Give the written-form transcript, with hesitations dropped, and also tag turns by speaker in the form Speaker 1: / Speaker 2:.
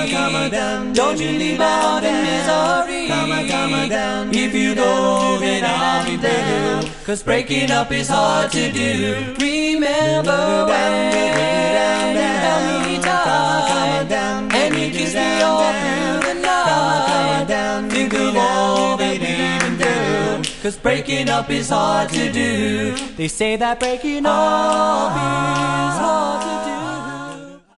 Speaker 1: down. Don't you leave out in misery. Down. If you go, then I'll be there. 'Cause breaking up is hard to do. Remember when you held me tight and you kissed me all through the night. Think of all that we can do. 'Cause breaking up is hard to do. They say that breaking up is hard to do.